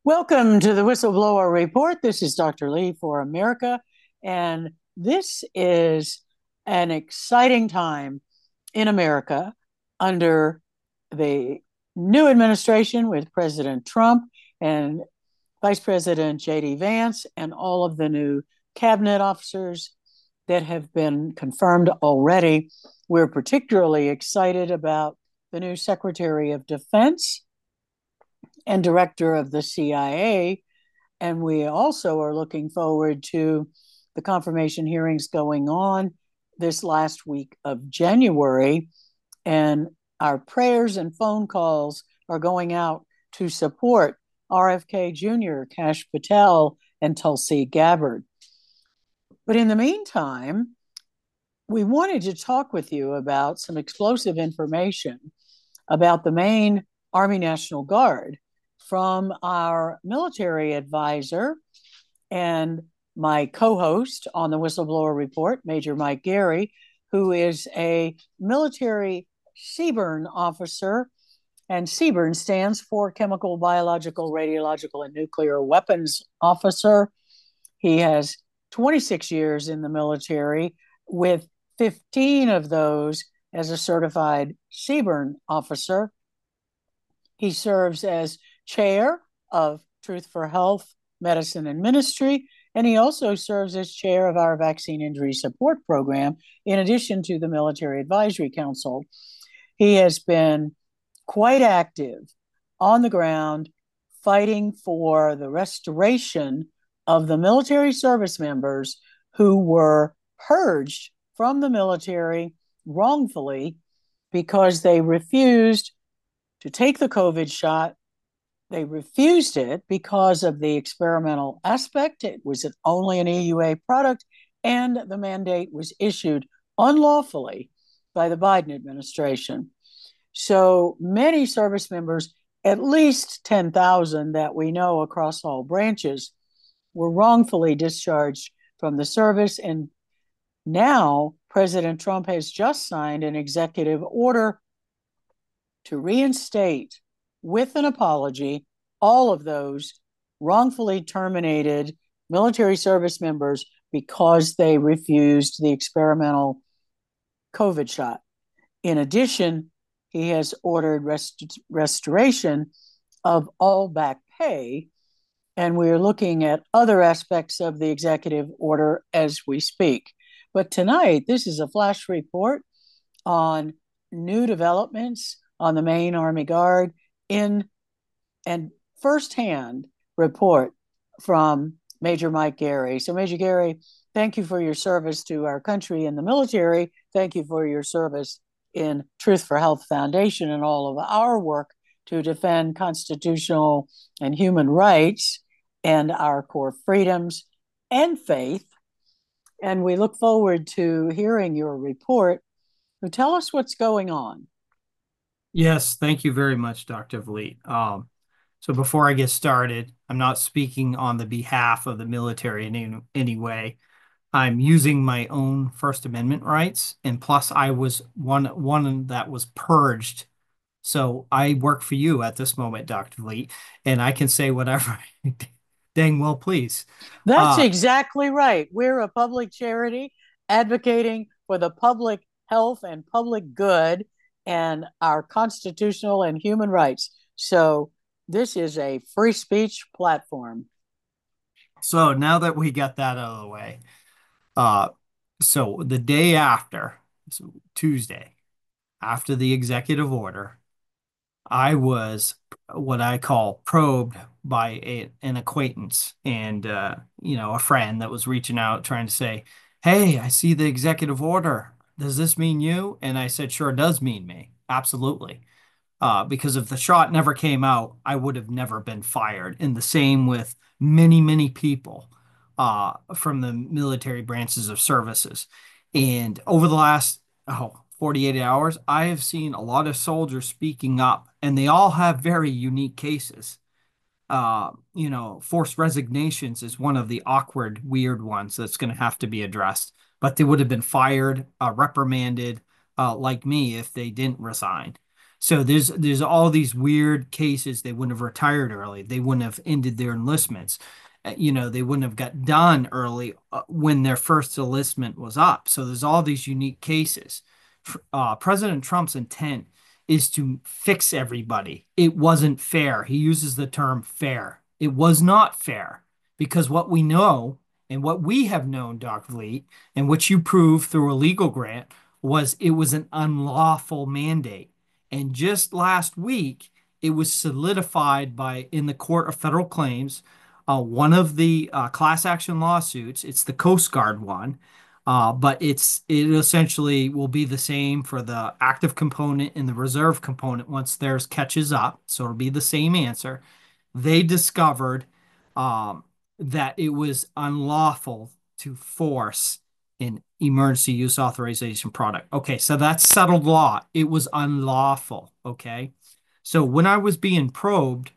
Welcome to the Whistleblower Report. This is Dr. Lee for America, and this is an exciting time in America under the new administration with President Trump and Vice President J.D. Vance and all of the new cabinet officers that have been confirmed already. We're particularly excited about the new Secretary of Defense and director of the CIA. And we also are looking forward to the confirmation hearings going on this last week of January. And our prayers and phone calls are going out to support RFK Jr., Kash Patel, and Tulsi Gabbard. But in the meantime, we wanted to talk with you about some explosive information about the Maine Army National Guard from our military advisor and my co-host on the Whistleblower Report, Major Mike Gary, who is a military CBRN officer, and CBRN stands for Chemical, Biological, Radiological, and Nuclear Weapons Officer. He has 26 years in the military, with 15 of those as a certified CBRN officer. He serves as chair of Truth for Health, Medicine, and Ministry, and he also serves as chair of our Vaccine Injury Support Program, in addition to the Military Advisory Council. He has been quite active on the ground fighting for the restoration of the military service members who were purged from the military wrongfully because they refused to take the COVID shot. They refused it because of the experimental aspect. It was only an EUA product, and the mandate was issued unlawfully by the Biden administration. So many service members, at least 10,000 that we know across all branches, were wrongfully discharged from the service. And now President Trump has just signed an executive order to reinstate, with an apology, all of those wrongfully terminated military service members because they refused the experimental COVID shot. In addition, he has ordered restoration of all back pay, and we're looking at other aspects of the executive order as we speak. But tonight, this is a flash report on new developments on the Maine Army Guard and firsthand report from Major Mike Gary. So, Major Gary, thank you for your service to our country in the military. Thank you for your service in Truth for Health Foundation and all of our work to defend constitutional and human rights and our core freedoms and faith. And we look forward to hearing your report. So tell us what's going on. Yes, thank you very much, Dr. Vliet. So before I get started, I'm not speaking on the behalf of the military in any way. I'm using my own First Amendment rights, and plus I was one that was purged. So I work for you at this moment, Dr. Vliet, and I can say whatever I dang well please. That's Uh, exactly right. We're a public charity advocating for the public health and public good and our constitutional and human rights. So this is a free speech platform. so now that we got that out of the way, uh, so the day after, so Tuesday, after the executive order, I was what I call probed by an acquaintance and a friend that was reaching out trying to say, "Hey, I see the executive order. Does this mean you?" And I said, "Sure does mean me. Absolutely." Because if the shot never came out, I would have never been fired. And the same with many, many people from the military branches of services. And over the last 48 hours, I have seen a lot of soldiers speaking up, and they all have very unique cases. Forced resignations is one of the awkward, weird ones that's going to have to be addressed. But they would have been fired, reprimanded, like me, if they didn't resign. So there's all these weird cases. They wouldn't have retired early. They wouldn't have ended their enlistments. They wouldn't have got done early when their first enlistment was up. So there's all these unique cases. President Trump's intent is to fix everybody. It wasn't fair. He uses the term fair. It was not fair because what we know and what we have known, Dr. Vliet, and which you proved through a legal grant, was it was an unlawful mandate. And just last week, it was solidified by in the Court of Federal Claims, one of the class action lawsuits. It's the Coast Guard one, but it essentially will be the same for the active component and the reserve component once theirs catches up. So it'll be the same answer. They discovered um, that it was unlawful to force an emergency use authorization product. Okay, so that's settled law. It was unlawful. Okay. So when I was being probed,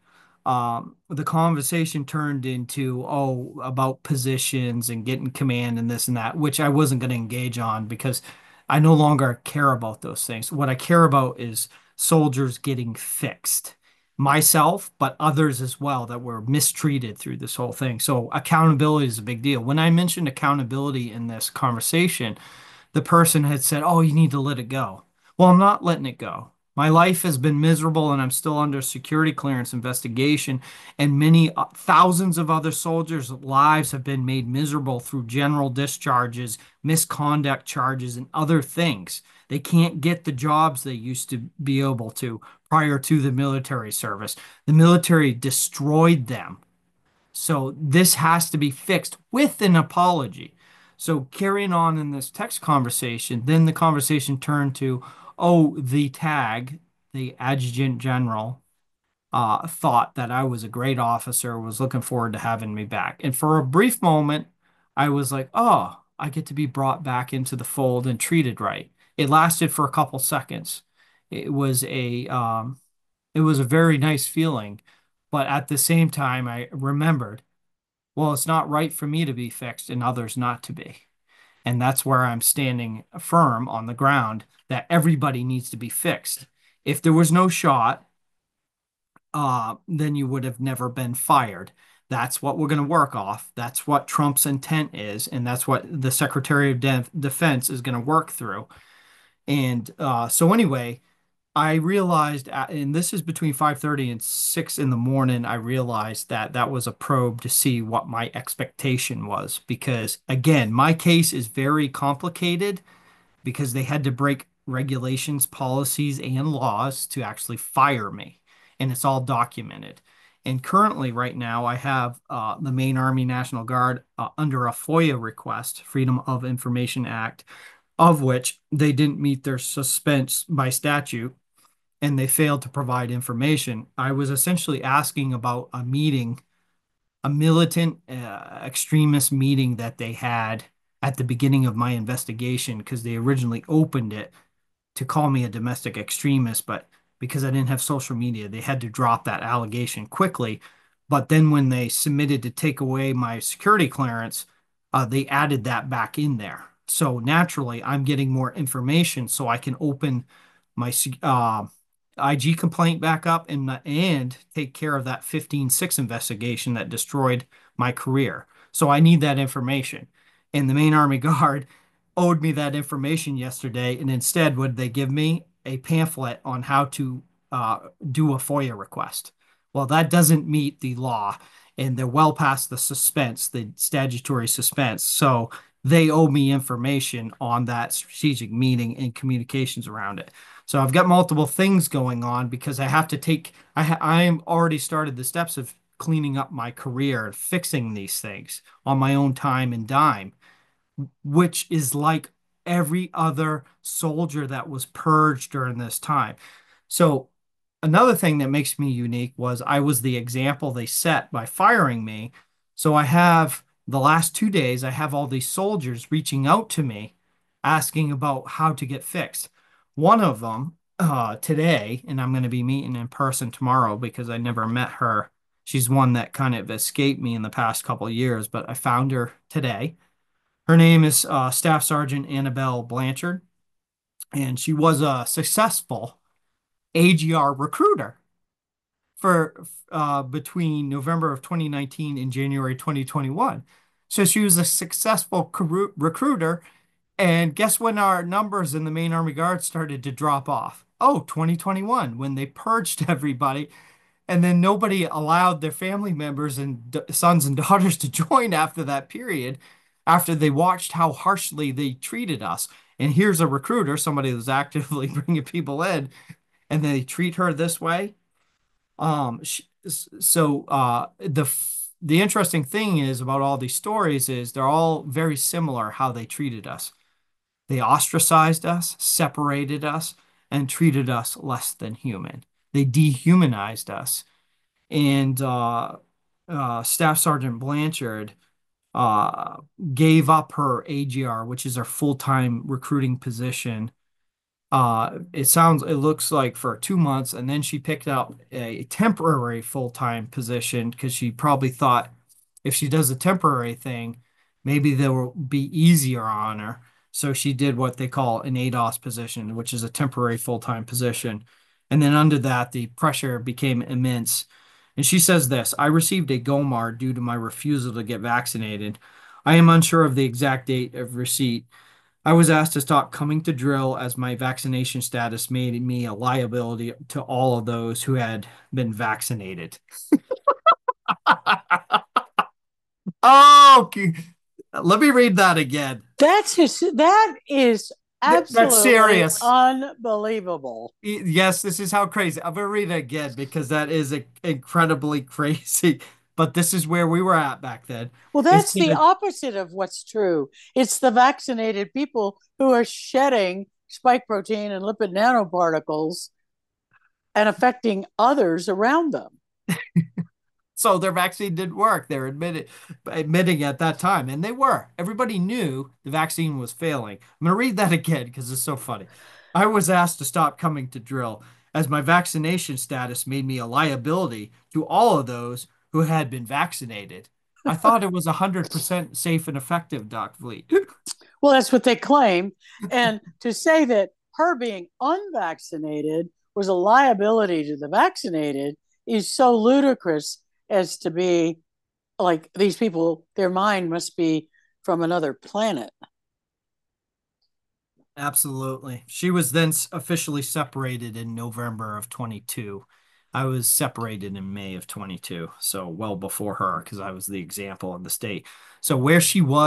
the conversation turned into, oh, about positions and getting command and this and that, which I wasn't going to engage on because I no longer care about those things. What I care about is soldiers getting fixed, myself, but others as well that were mistreated through this whole thing. So accountability is a big deal. When I mentioned accountability in this conversation, the person had said, "Oh, you need to let it go." Well, I'm not letting it go. My life has been miserable and I'm still under security clearance investigation. And many thousands of other soldiers' lives have been made miserable through general discharges, misconduct charges, and other things. They can't get the jobs they used to be able to prior to the military service. The military destroyed them. So this has to be fixed with an apology. So carrying on in this text conversation, then the conversation turned to, oh, the tag, the adjutant general, thought that I was a great officer, was looking forward to having me back. And for a brief moment, I was like, oh, I get to be brought back into the fold and treated right. It lasted for a couple seconds. It was a very nice feeling. But at the same time, I remembered, well, it's not right for me to be fixed and others not to be. And that's where I'm standing firm on the ground that everybody needs to be fixed. If there was no shot, then you would have never been fired. That's what we're going to work off. That's what Trump's intent is, and that's what the Secretary of Defense is going to work through. And so anyway, I realized, and this is between 5:30 and 6 in the morning, I realized that that was a probe to see what my expectation was. Because again, my case is very complicated because they had to break regulations, policies, and laws to actually fire me. And it's all documented. And currently, right now, I have the Maine Army National Guard under a FOIA request, Freedom of Information Act, of which they didn't meet their suspense by statute and they failed to provide information. I was essentially asking about a meeting, a militant extremist meeting that they had at the beginning of my investigation because they originally opened it to call me a domestic extremist, but because I didn't have social media, they had to drop that allegation quickly. But then when they submitted to take away my security clearance, they added that back in there. So naturally, I'm getting more information so I can open my IG complaint back up and take care of that 15-6 investigation that destroyed my career. So I need that information. And the Maine Army Guard owed me that information yesterday, and instead, would they give me a pamphlet on how to do a FOIA request? Well, that doesn't meet the law, and they're well past the suspense, the statutory suspense. So they owe me information on that strategic meeting and communications around it. So I've got multiple things going on because I have to take, I'm already started the steps of cleaning up my career and fixing these things on my own time and dime, which is like every other soldier that was purged during this time. So another thing that makes me unique was I was the example they set by firing me. So I have the last 2 days, I have all these soldiers reaching out to me asking about how to get fixed. One of them today, and I'm going to be meeting in person tomorrow because I never met her. She's one that kind of escaped me in the past couple of years, but I found her today. Her name is Staff Sergeant Annabelle Blanchard, and she was successful AGR recruiter for between November of 2019 and January 2021. So she was a successful recruiter. And guess when our numbers in the main Army Guard started to drop off? Oh, 2021, when they purged everybody. And then nobody allowed their family members and sons and daughters to join after that period, after they watched how harshly they treated us. And here's a recruiter, somebody who's actively bringing people in, and they treat her this way. The interesting thing is about all these stories is they're all very similar how they treated us. They ostracized us, separated us, and treated us less than human. They dehumanized us. And Staff Sergeant Blanchard uh, gave up her AGR, which is her full-time recruiting position. It looks like for 2 months, and then she picked up a temporary full-time position because she probably thought if she does a temporary thing, maybe they will be easier on her. So she did what they call an ADOS position, which is a temporary full-time position. And then under that, the pressure became immense. And she says this, I received a GOMAR due to my refusal to get vaccinated. I am unsure of the exact date of receipt. I was asked to stop coming to drill as my vaccination status made me a liability to all of those who had been vaccinated. Oh, let me read that again. That is That's absolutely serious. unbelievable. Yes, this is how crazy. I'm gonna read it again because that is incredibly crazy. But this is where we were at back then. Well, It that's the said, opposite of what's true. It's the vaccinated people who are shedding spike protein and lipid nanoparticles and affecting others around them. so their vaccine didn't work. They're admitting at that time, and they were. Everybody knew the vaccine was failing. I'm going to read that again because it's so funny. I was asked to stop coming to drill as my vaccination status made me a liability to all of those who had been vaccinated. I thought it was 100% safe and effective, Doc Fleet. Well, that's what they claim. And to say that her being unvaccinated was a liability to the vaccinated is so ludicrous as to be like these people, their mind must be from another planet. Absolutely. She was then officially separated in November of 22. I was separated in May of 22, so well before her because I was the example in the state. So where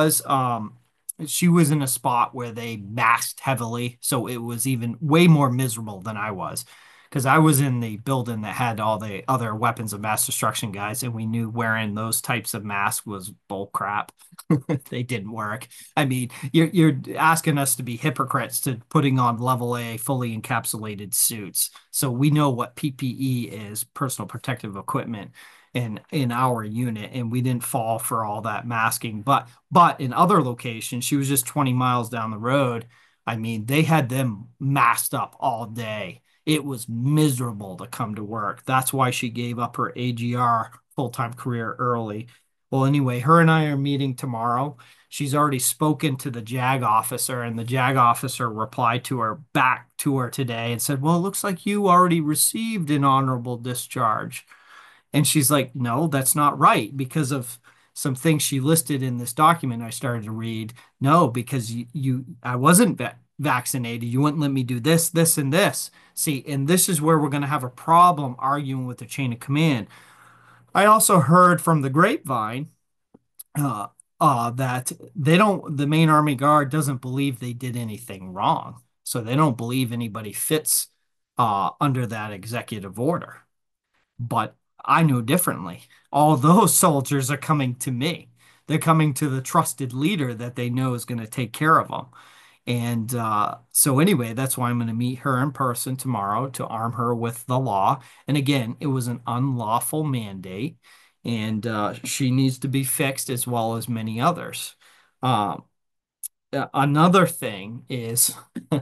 she was in a spot where they masked heavily, so it was even way more miserable than I was because I was in the building that had all the other weapons of mass destruction guys, and we knew wearing those types of masks was bull crap. They didn't work. I mean, you're asking us to be hypocrites to putting on level A fully encapsulated suits. So we know what PPE is, personal protective equipment, in our unit, and we didn't fall for all that masking. But in other locations, she was just 20 miles down the road. I mean, they had them masked up all day. It was miserable to come to work. That's why she gave up her AGR full-time career early. Well, anyway, her and I are meeting tomorrow. She's already spoken to the JAG officer, and the JAG officer replied to her back to her today and said, well, it looks like you already received an honorable discharge. And she's like, no, that's not right because of some things she listed in this document I started to read. No, because I wasn't vaccinated. You wouldn't let me do this, this, and this. See, and this is where we're going to have a problem arguing with the chain of command. I also heard from the grapevine uh, that the main Army Guard doesn't believe they did anything wrong. So they don't believe anybody fits under that executive order. But I know differently. All those soldiers are coming to me. They're coming to the trusted leader that they know is going to take care of them. And so, anyway, that's why I'm going to meet her in person tomorrow to arm her with the law. And again, it was an unlawful mandate, and she needs to be fixed as well as many others. Um, Another thing is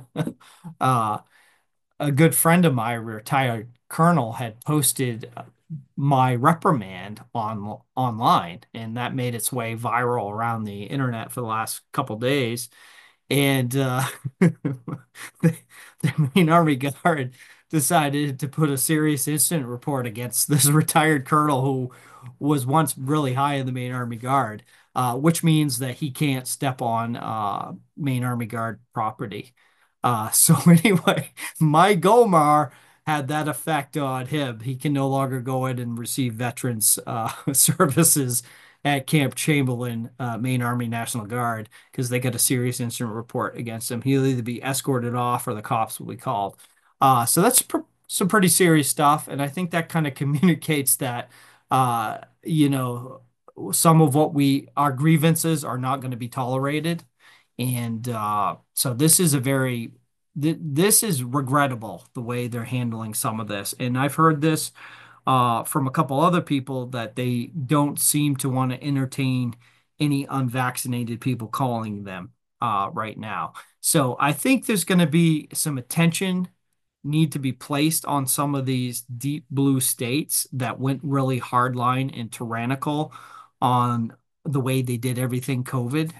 uh, a good friend of mine, a retired colonel, had posted my reprimand online, and that made its way viral around the internet for the last couple days. And the, the main Army Guard decided to put a serious incident report against this retired colonel who was once really high in the Main Army Guard, which means that he can't step on Main Army Guard property. So anyway, my Gomar had that effect on him. He can no longer go in and receive veterans services at Camp Chamberlain, Main Army National Guard, because they got a serious incident report against him. He'll either be escorted off or the cops will be called. So that's some pretty serious stuff, and I think that kind of communicates that, you know, some of what our grievances are not going to be tolerated, and so this is this is regrettable the way they're handling some of this, and I've heard this from a couple other people that they don't seem to want to entertain any unvaccinated people calling them right now. So I think there's going to be some attention need to be placed on some of these deep blue states that went really hardline and tyrannical on the way they did everything COVID,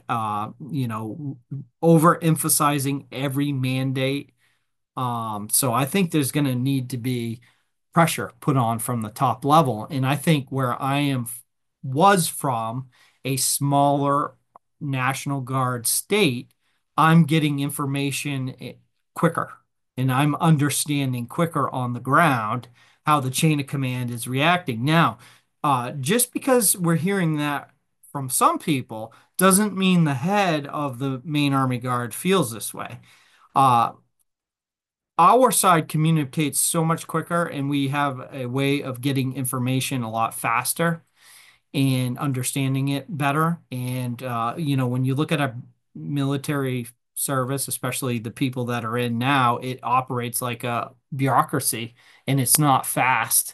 overemphasizing every mandate. So I think there's going to need to be pressure put on from the top level. And I think where was from a smaller National Guard state, I'm getting information quicker and I'm understanding quicker on the ground how the chain of command is reacting. Now, just because we're hearing that from some people doesn't mean the head of the main Army Guard feels this way. Uh, our side communicates so much quicker, and we have a way of getting information a lot faster and understanding it better. And, when you look at a military service, especially the people that are in now, it operates like a bureaucracy and it's not fast.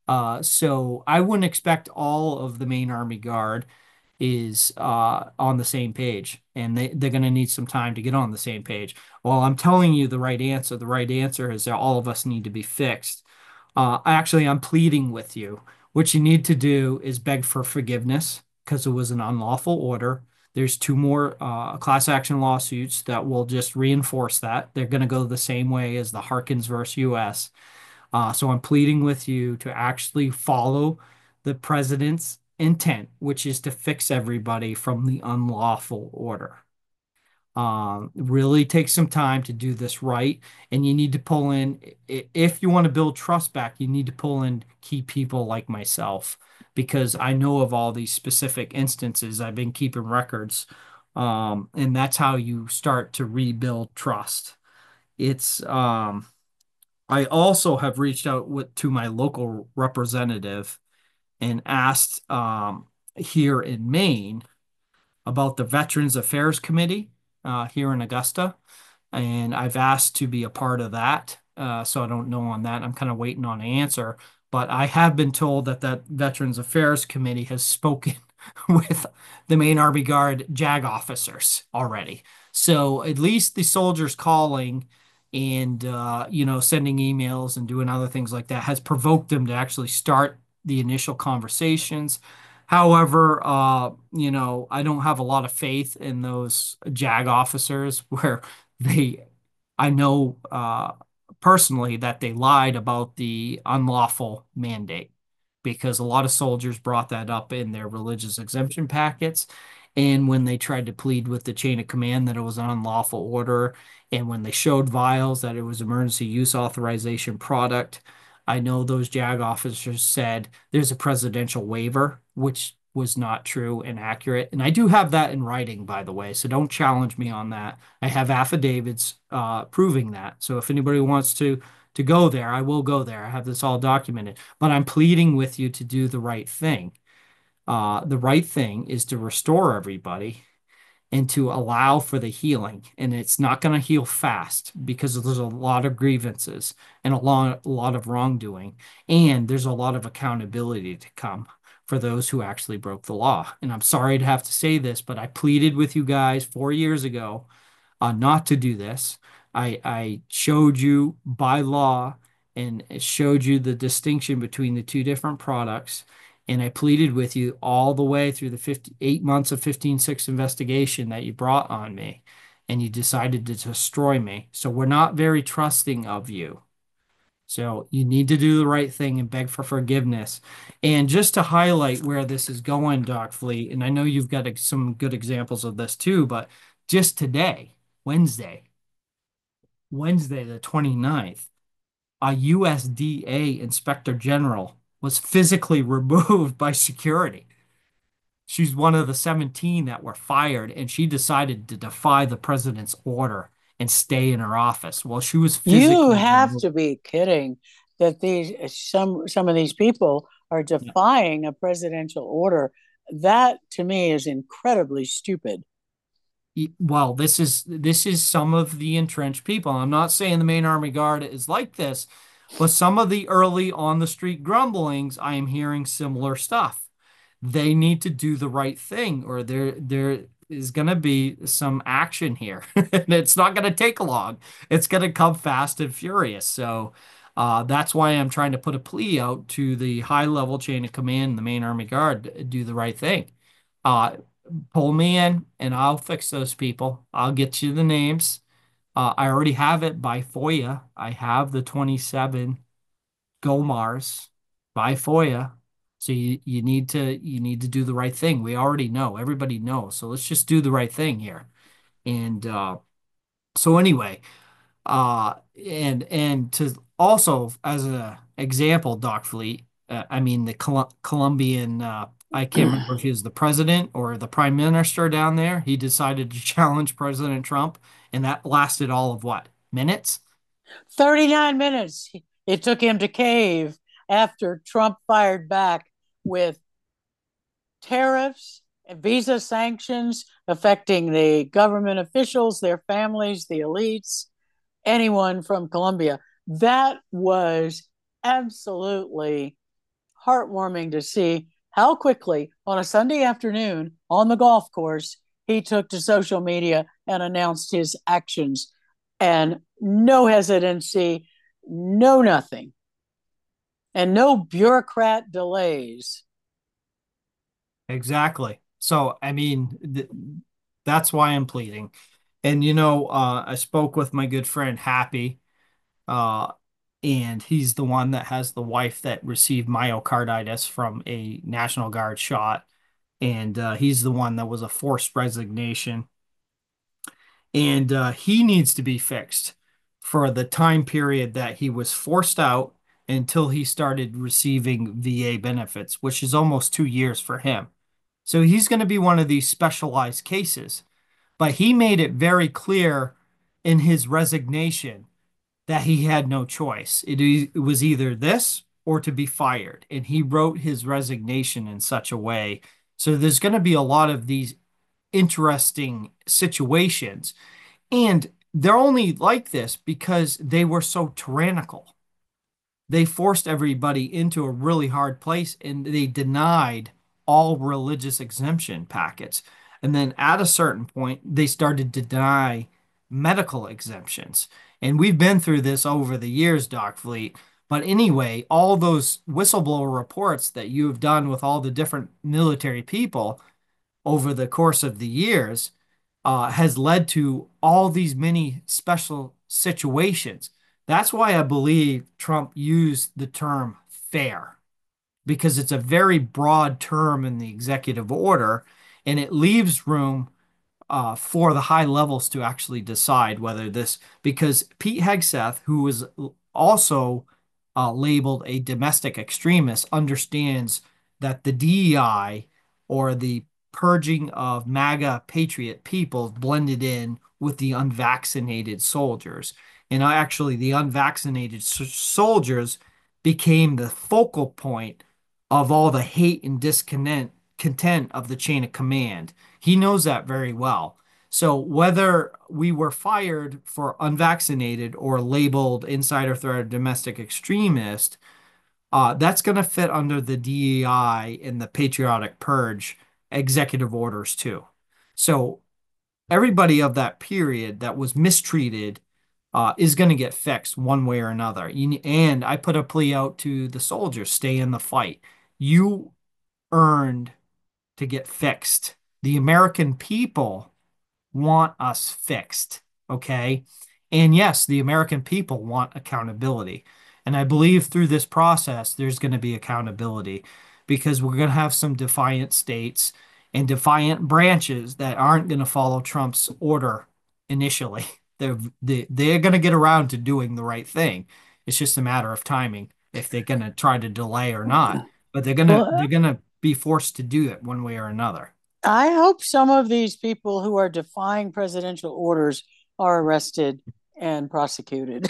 So I wouldn't expect all of the main Army Guard is on the same page, and they're going to need some time to get on the same page. Well, I'm telling you the right answer. The right answer is that all of us need to be fixed. Actually, I'm pleading with you. What you need to do is beg for forgiveness because it was an unlawful order. There's two more class action lawsuits that will just reinforce that. They're going to go the same way as the Harkins versus U.S. So I'm pleading with you to actually follow the president's intent, which is to fix everybody from the unlawful order. Really take some time to do this right, and you need to pull in, if you want to build trust back, you need to pull in key people like myself, because I know of all these specific instances. I've been keeping records, and that's how you start to rebuild trust. It's I also have reached out to my local representative and asked here in Maine about the Veterans Affairs Committee here in Augusta. And I've asked to be a part of that. So I don't know on that. I'm kind of waiting on an answer. But I have been told that Veterans Affairs Committee has spoken with the main Army Guard JAG officers already. So at least the soldiers calling and sending emails and doing other things like that has provoked them to actually start the initial conversations. However, I don't have a lot of faith in those JAG officers where they, I know personally that they lied about the unlawful mandate because a lot of soldiers brought that up in their religious exemption packets. And when they tried to plead with the chain of command that it was an unlawful order, and when they showed vials that it was emergency use authorization product, I know those JAG officers said there's a presidential waiver, which was not true and accurate. And I do have that in writing, by the way, so don't challenge me on that. I have affidavits proving that. So if anybody wants to go there, I will go there. I have this all documented. But I'm pleading with you to do the right thing. The right thing is to restore everybody and to allow for the healing. And it's not going to heal fast because there's a lot of grievances and a lot of wrongdoing. And there's a lot of accountability to come for those who actually broke the law. And I'm sorry to have to say this, but I pleaded with you guys 4 years ago not to do this. I showed you by law and it showed you the distinction between the two different products. And I pleaded with you all the way through the 58 months of 15-6 investigation that you brought on me, and you decided to destroy me. So we're not very trusting of you. So you need to do the right thing and beg for forgiveness. And just to highlight where this is going, Doc Fleet, and I know you've got some good examples of this too, but just today, Wednesday, Wednesday the 29th, a USDA Inspector General was physically removed by security. She's one of the 17 that were fired, and she decided to defy the president's order and stay in her office. Well, she was You physically have removed. to be kidding that these some of these people are Yeah. defying a presidential order. That to me is incredibly stupid. Well, this is some of the entrenched people. I'm not saying the main army guard is like this, but some of the early on the street grumblings, I am hearing similar stuff. They need to do the right thing, or there is going to be some action here, and it's not going to take long. It's going to come fast and furious. So that's why I'm trying to put a plea out to the high level chain of command, the main army guard, to do the right thing. Uh, Pull me in and I'll fix those people. I'll get you the names. I already have it by FOIA. I have the 27 GOMARs by FOIA. So you need to do the right thing. We already know. Everybody knows. So let's just do the right thing here. And so anyway, and to also as an example, Doc Fleet, I mean the Colombian, I can't remember if he was the president or the prime minister down there. He decided to challenge President Trump, and that lasted all of what, minutes? 39 minutes it took him to cave after Trump fired back with tariffs and visa sanctions affecting the government officials, their families, the elites, anyone from Colombia. That was absolutely heartwarming to see how quickly on a Sunday afternoon on the golf course he took to social media and announced his actions, and no hesitancy, no nothing, and no bureaucrat delays. Exactly. So, I mean, that's why I'm pleading. And I spoke with my good friend Happy, uh, and he's the one that has the wife that received myocarditis from a National Guard shot. And he's the one that was a forced resignation. And he needs to be fixed for the time period that he was forced out until he started receiving VA benefits, which is almost 2 years for him. So he's going to be one of these specialized cases. But he made it very clear in his resignation that he had no choice. It was either this or to be fired. And he wrote his resignation in such a way. So there's going to be a lot of these interesting situations. And they're only like this because they were so tyrannical. They forced everybody into a really hard place and they denied all religious exemption packets. And then at a certain point, they started to deny medical exemptions. And we've been through this over the years, Doc Fleet. But anyway, all those whistleblower reports that you have done with all the different military people over the course of the years has led to all these many special situations. That's why I believe Trump used the term fair, because it's a very broad term in the executive order, and it leaves room for the high levels to actually decide whether this, because Pete Hegseth, who was also labeled a domestic extremist, understands that the DEI, or the purging of MAGA patriot people, blended in with the unvaccinated soldiers. And actually, the unvaccinated soldiers became the focal point of all the hate and discontent of the chain of command. He knows that very well. So whether we were fired for unvaccinated or labeled insider threat or domestic extremist, that's going to fit under the DEI and the patriotic purge executive orders too. So everybody of that period that was mistreated is going to get fixed one way or another. And I put a plea out to the soldiers: stay in the fight. You earned to get fixed. The American people want us fixed, okay? And yes, the American people want accountability. And I believe through this process, there's going to be accountability because we're going to have some defiant states and defiant branches that aren't going to follow Trump's order initially. They're going to get around to doing the right thing. It's just a matter of timing if they're going to try to delay or not. But they're Well, gonna be forced to do it one way or another. I hope some of these people who are defying presidential orders are arrested and prosecuted.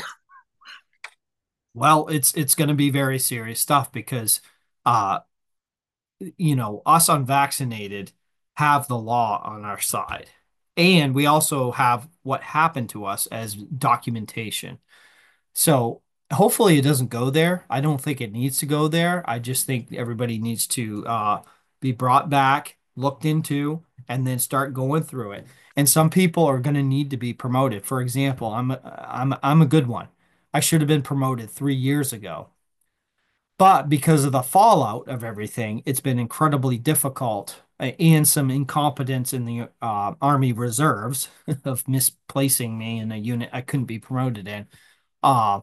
Well, it's going to be very serious stuff because uh us unvaccinated have the law on our side. And we also have what happened to us as documentation. So hopefully it doesn't go there. I don't think it needs to go there. I just think everybody needs to be brought back, looked into, and then start going through it. And some people are going to need to be promoted. For example, I'm a good one. I should have been promoted 3 years ago. But because of the fallout of everything, it's been incredibly difficult and some incompetence in the Army reserves of misplacing me in a unit I couldn't be promoted in. Uh,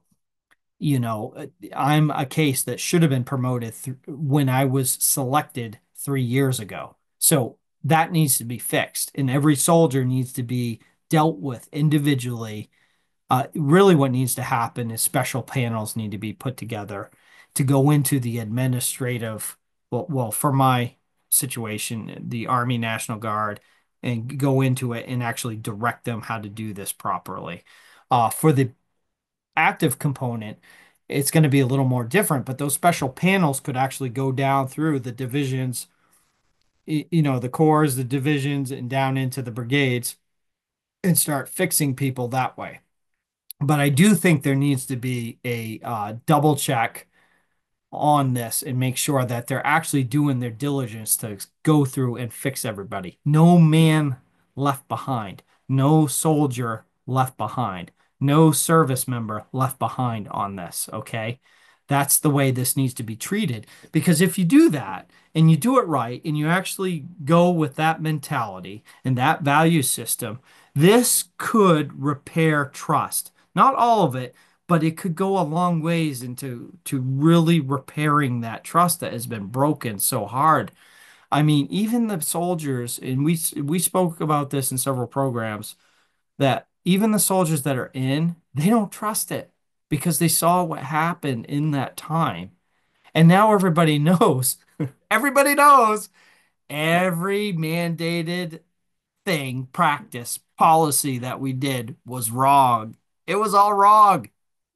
I'm a case that should have been promoted when I was selected 3 years ago. So that needs to be fixed, and every soldier needs to be dealt with individually. Really, what needs to happen is special panels need to be put together to go into the administrative, well, for my situation, the Army National Guard, and go into it and actually direct them how to do this properly. For the active component, it's going to be a little more different, but those special panels could actually go down through the divisions, the corps, the divisions, and down into the brigades and start fixing people that way. But I do think there needs to be a double check on this and make sure that they're actually doing their diligence to go through and fix everybody. No man left behind, no soldier left behind, no service member left behind on this, okay? That's the way this needs to be treated. Because if you do that and you do it right and you actually go with that mentality and that value system, this could repair trust. Not all of it, but it could go a long ways into really repairing that trust that has been broken so hard. I mean, even the soldiers, and we spoke about this in several programs, that even the soldiers that are in, they don't trust it because they saw what happened in that time. And now everybody knows. Everybody knows every mandated thing, practice, policy that we did was wrong. It was all wrong.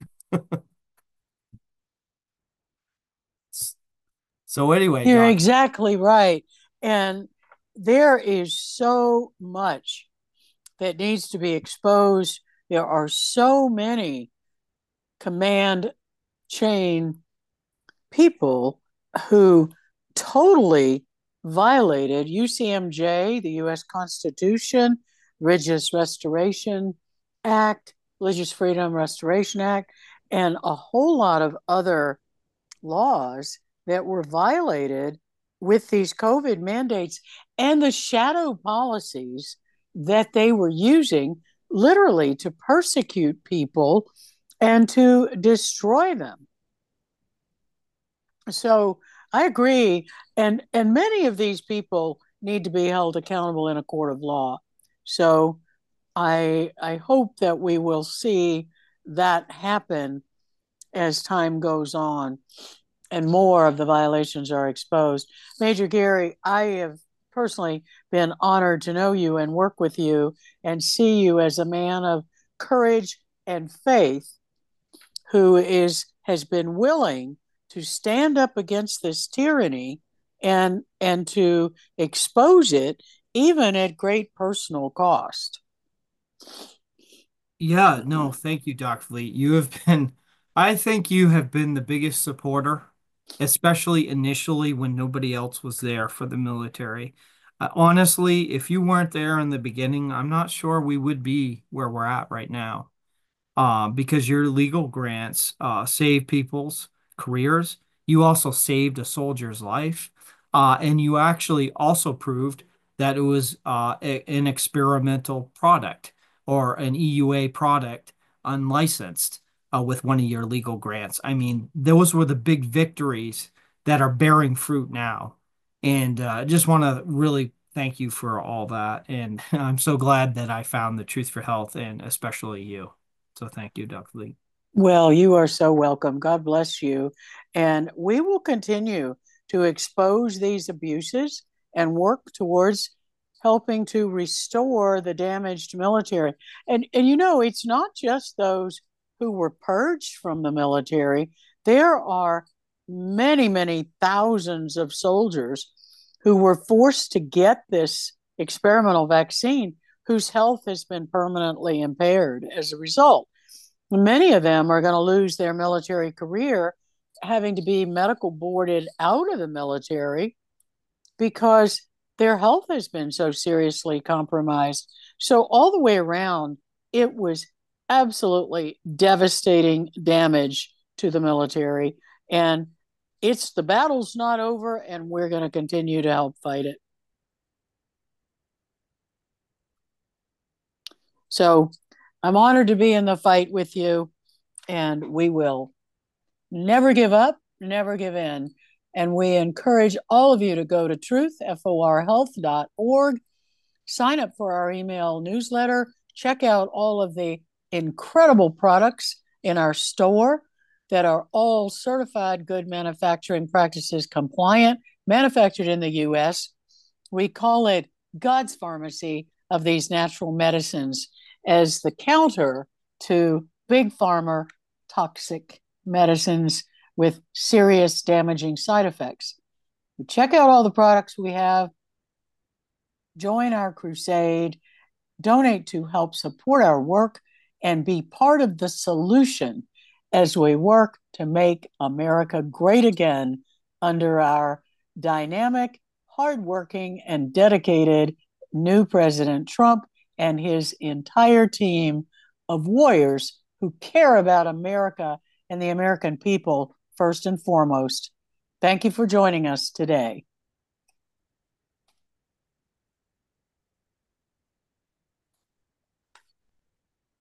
So anyway, You're Doc, exactly right. And there is so much that needs to be exposed. There are so many command chain people who totally violated UCMJ, the U.S. Constitution, Religious Restoration Act, Religious Freedom Restoration Act, and a whole lot of other laws that were violated with these COVID mandates and the shadow policies that they were using literally to persecute people and to destroy them. So I agree, and many of these people need to be held accountable in a court of law. So I hope that we will see that happen as time goes on and more of the violations are exposed. Major Gary, I have personally been honored to know you and work with you and see you as a man of courage and faith who has been willing to stand up against this tyranny and to expose it even at great personal cost. yeah, no, thank you, Doc Fleet. I think you have been the biggest supporter, especially initially when nobody else was there for the military. Honestly, if you weren't there in the beginning, I'm not sure we would be where we're at right now. Because your legal grants save people's careers. You also saved a soldier's life, and you actually also proved that it was an experimental product or an EUA product, unlicensed. with one of your legal grants. I mean, those were the big victories that are bearing fruit now. And just want to really thank you for all that. And I'm so glad that I found the Truth for Health and especially you. So thank you, Dr. Lee. Well, you are so welcome. God bless you. And we will continue to expose these abuses and work towards helping to restore the damaged military. And you know, it's not just those who were purged from the military. There are many, many thousands of soldiers who were forced to get this experimental vaccine whose health has been permanently impaired as a result. Many of them are going to lose their military career, having to be medical boarded out of the military because their health has been so seriously compromised. So, all the way around, it was absolutely devastating damage to the military. And the battle's not over, and we're going to continue to help fight it. So, I'm honored to be in the fight with you, and we will never give up, never give in. And we encourage all of you to go to truthforhealth.org, sign up for our email newsletter, check out all of the incredible products in our store that are all certified good manufacturing practices compliant, manufactured in the US. We call it God's pharmacy of these natural medicines as the counter to big pharma toxic medicines with serious damaging side effects. Check out all the products we have. Join our crusade. Donate to help support our work and be part of the solution as we work to make America great again under our dynamic, hardworking, and dedicated new President Trump and his entire team of warriors who care about America and the American people first and foremost. Thank you for joining us today.